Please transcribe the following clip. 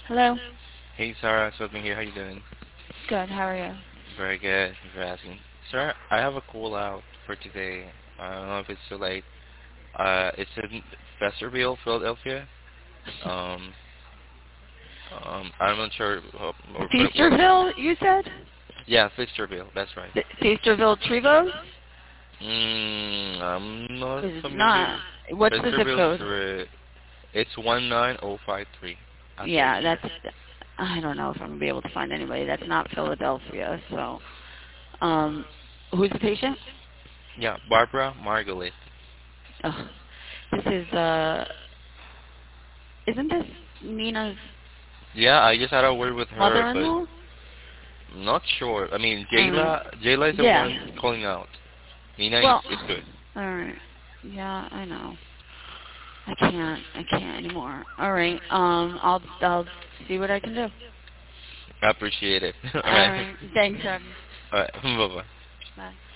Hello. Hey Sarah, Sylvan here. How you doing? Good. How are you? Very good. Thank you for asking. Sir, I have a call out for today. I don't know if it's too late. It's in Festerville, Philadelphia. Um, I'm not sure what. Feasterville, you said? Yeah, Festerville. That's right. Feasterville Trevos? I'm not It's familiar. not. What's the zip Festerville, code? it's 19053. I searched Yeah, it. that's. I don't know if I'm gonna be able to find anybody. That's not Philadelphia. So, who's the patient? Yeah, Barbara Margalit. Oh, this is. Isn't this Nina's Yeah, I just had a word with her, but mother-in-law? not sure. I mean, All right. Jayla is the Yeah. one calling out. Nina Well. is good. All right. Yeah, I know. I can't anymore. All right. I'll see what I can do. I appreciate it. All All right. right. Thanks, Evan. All right. Bye bye. Bye.